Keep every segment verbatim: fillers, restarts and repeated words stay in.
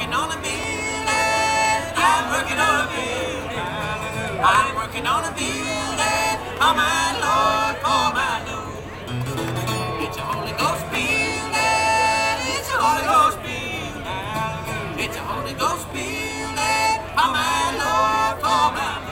working on a building. I'm working on a building. I'm working on a building. For my Lord, for my Lord. It's a Holy Ghost building. It's a Holy Ghost building. It's a Holy Ghost building. For my Lord, for my Lord.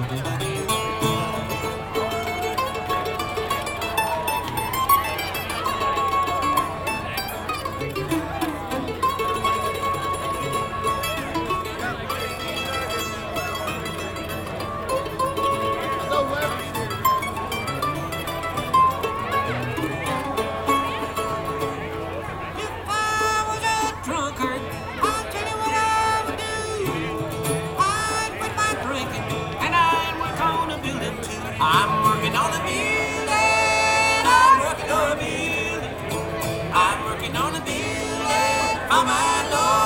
I'm working on a building. I'm working on a building. I'm working on a building for my Lord.